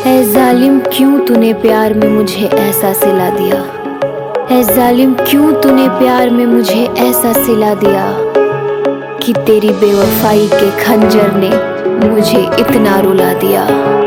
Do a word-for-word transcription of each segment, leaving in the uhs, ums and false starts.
ऐ जालिम क्यों तूने प्यार में मुझे ऐसा सिला दिया। ऐ जालिम क्यों तूने प्यार में मुझे ऐसा सिला दिया कि तेरी बेवफाई के खंजर ने मुझे इतना रुला दिया।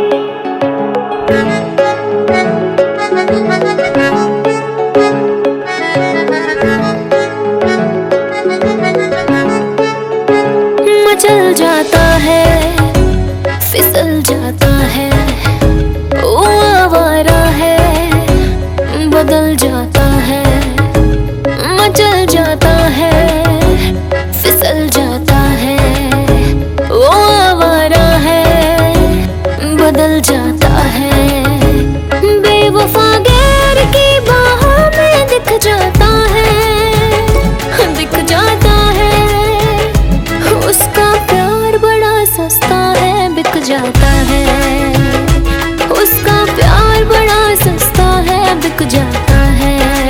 मचल जाता है, फिसल जाता है, ओ आवारा है, बदल जाता है। मचल जाता है, फिसल जाता है, ओ आवारा है, बदल जाता है। बेवफा गैर की बाहों में दिख जाता है, दिख जाता है। उसका प्यार बड़ा सस्ता है, बिक जाता है। उसका प्यार बड़ा सस्ता है, बिक जाता है।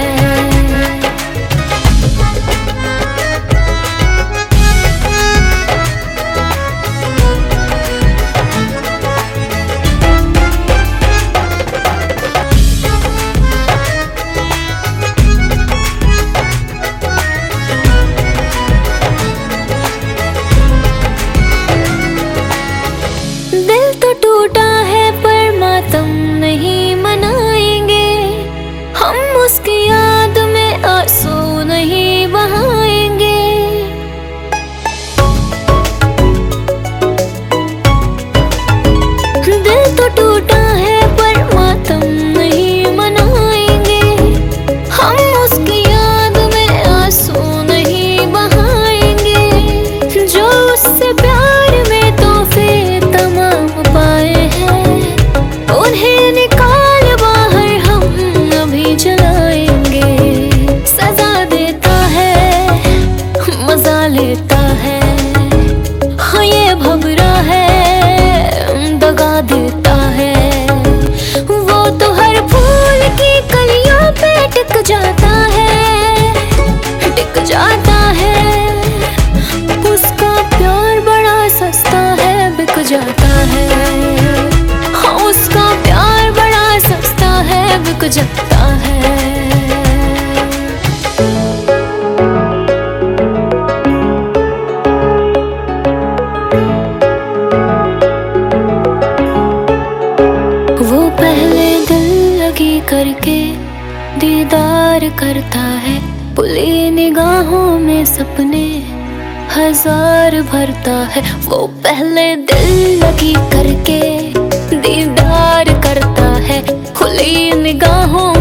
दिल तो टूटा है पर मातम नहीं मनाएंगे, हम उसकी याद में आंसू नहीं बहाएंगे। दिल तो टूटा है पर मातम नहीं मनाएंगे, हम उसकी याद में आंसू नहीं बहाएंगे। जो उससे प्यार में तोहफे तमाम पाए हैं, उन्हें निकाल बाहर हम अभी जलाएंगे। सजा देता है, मजा लेता है, हाँ ये भंवरा है, दगा देता है। वो तो हर फूल की कलियों पे टिक जाता है, टिक जाता है। उसका प्यार बड़ा सस्ता है, बिक जाता है। हाँ उसका प्यार बड़ा सस्ता है, बिक जाता है। वो पहले दिल लगी करके दीदार करता है, पुली निगाहों में सपने हजार भरता है। वो पहले दिल लगी करके दीदार करता है, खुली निगाहों